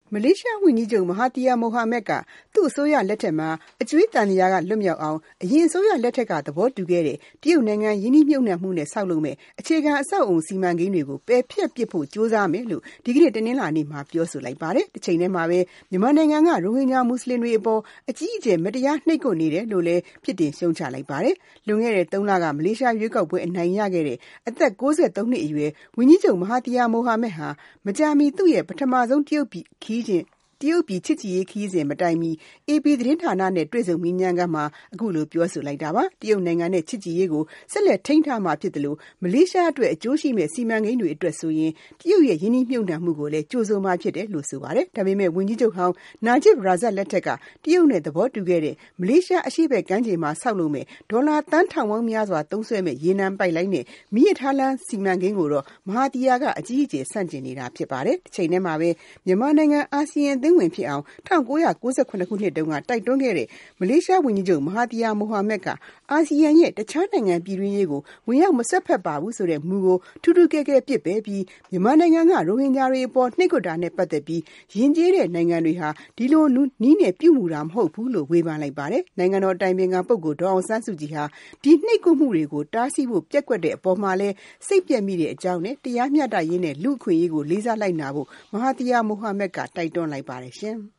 မလေးရှားဝန်ကြီးချုပ်မဟာတီယာမိုဟာမက်ကသူ့အစိုးရလက်ထက်မှာအကြွေးတန်တရားကလွတ်မြောက်အောင်အရင်အစိုးရလက်ထက်ကသဘောတူခဲ့တဲ့တရုတ်နိုင်ငံယင်းနှိမ့်မြုပ်နှံမှုနဲ့ဆောက်လုပ်မဲ့အခြေခံအဆောက်အုံစီမံကိန်းတွေကိုပယ်ဖျက်ပစ်ဖို့ကြိုးစားမယ်လို့ဒီကနေ့တနင်္လာနေ့မှာပြောဆိုလိုက်ပါတယ်။တစ်ချိန်တည်းမှာပဲမြန်မာနိုင်ငံကရိုဟင်ဂျာမွတ်စလင်တွေအပေါ်အကြီးအကျယ်မတရားနှိပ်ကွပ်နေတယ်လို့လည်းပြစ်တင်ရှုံချလိုက်ပါတယ်။လွန်ခဲ့တဲ့3လကမလေးရှားရွေးကောက်ပွဲအနိုင်ရခဲ့တဲ့အသက်63နှစ်အရွယ်ဝန်ကြီးချုပ်မဟာတီယာမိုဟာမက်ဟာမကြာမီသူ့ရဲ့ပထမဆုံးတရုတ်ပြည်ချစ်ကြည်ရေးခရီးစဉ်မတိုင်မီ AP သတင်းဌာနနဲ့တွေ့ဆုံမေးမြန်းခန်းမှာအခုလိုပြောဆိုလိုက်တာပါ။တရုတ်နိုင်ငံနဲ့ချစ်ကြည်ရေးကိုဆက်လက်ထိန်းထားမှာဖြစ်တယ်လို့မလေးရှားအတွက်အကျိုးရှိမဲ့စီမံကိန်းတွေအတွက်ဆိုရင်တရုတ်ရဲ့ယင်းနှိမ့်မြုပ်နှံမှုကိုလည်းကြိုဆိုမှာဖြစ်တယ်လို့ဆိုပါတယ်။ဒါပေမဲ့ဝန်ကြီးချုပ်ဟောင်းနာဂျစ်ရာဇတ်လက်ထက်ကတရုတ်နဲ့သဘောတူခဲ့တဲ့မလေးရှားအရှေ့ဘက်ကမ်းခြေမှာဆောက်လုပ်မဲ့ဒေါ်လာသန်းထောင်ပေါင်းများစွာသုံးစွဲမဲ့ရေနံပိုက်လိုင်းနဲ့မီးရထားလမ်းစီမံကိန်းကိုတော့မဟာတီယာကအကြီးအကျယ်ဆန့်ကျင်နေတာဖြစ်ပါတယ်။တစ်ချိန်တည်းမှာပဲမြန်မာနိုင်ငံအာဆီယံအသင်းဝင်ဖြစ်အောင်1998ခုနှစ်တုန်းကတိုက်တွန်းခဲ့တဲ့မလေးရှားဝန်ကြီးချုပ်မဟာတီယာမိုဟာမက်ကအာဆီယံရဲ့တခြားနိုင်ငံပြည်တွင်းရေးကိုဝင်ရောက်မစွက်ဖက်ပါဘူးဆိုတဲ့မူကိုထူးထူးကဲကဲပစ်ပယ်ပြီးမြန်မာနိုင်ငံကရိုဟင်ဂျာတွေအပေါ်နှိပ်ကွပ်တာနဲ့ပတ်သက်ပြီးယဉ်ကျေးတဲ့နိုင်ငံတွေဟာဒီလိုနည်းနဲ့ပြုမှုတာမဟုတ်ဘူးလို့ဝေဖန်လိုက်ပါတယ်။နိုင်ငံတော်အတိုင်ပင်ခံပုဂ္ဂိုလ်ဒေါ်အောင်ဆန်းစုကြည်ဟာဒီနှိပ်ကွပ်မှုတွေကိုတားဆီးဖို့ပျက်ကွက်တဲ့အပေါ်မှာလဲစိတ်ပျက်မိတဲ့အကြောင်းနဲ့တရားမျှတရေးနဲ့လူ့အခွင့်အရေးကိုလေးစားလိုက်နာဖို့မဟာတီယာမိုဟာမက်ကတိုက်တွန်းလိုက်ပါတယ်ရှင်။